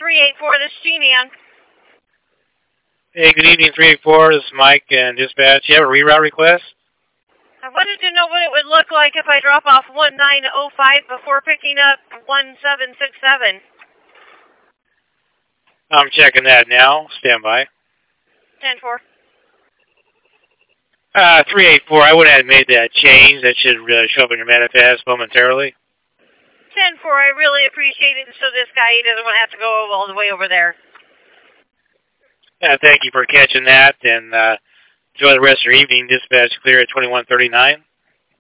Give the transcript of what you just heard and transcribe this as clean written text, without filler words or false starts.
384, this is Jeannie on. Hey, good evening, 384. This is Mike and dispatch. You have a reroute request? I wanted to know what it would look like if I drop off 1905 before picking up 1767. I'm checking that now. Stand by. 10-4. 384, I would have made that change. That should show up in your manifest momentarily. 10-4, I really appreciate it, so this guy doesn't want to have to go all the way over there. Thank you for catching that, and enjoy the rest of your evening. Dispatch clear at 2139.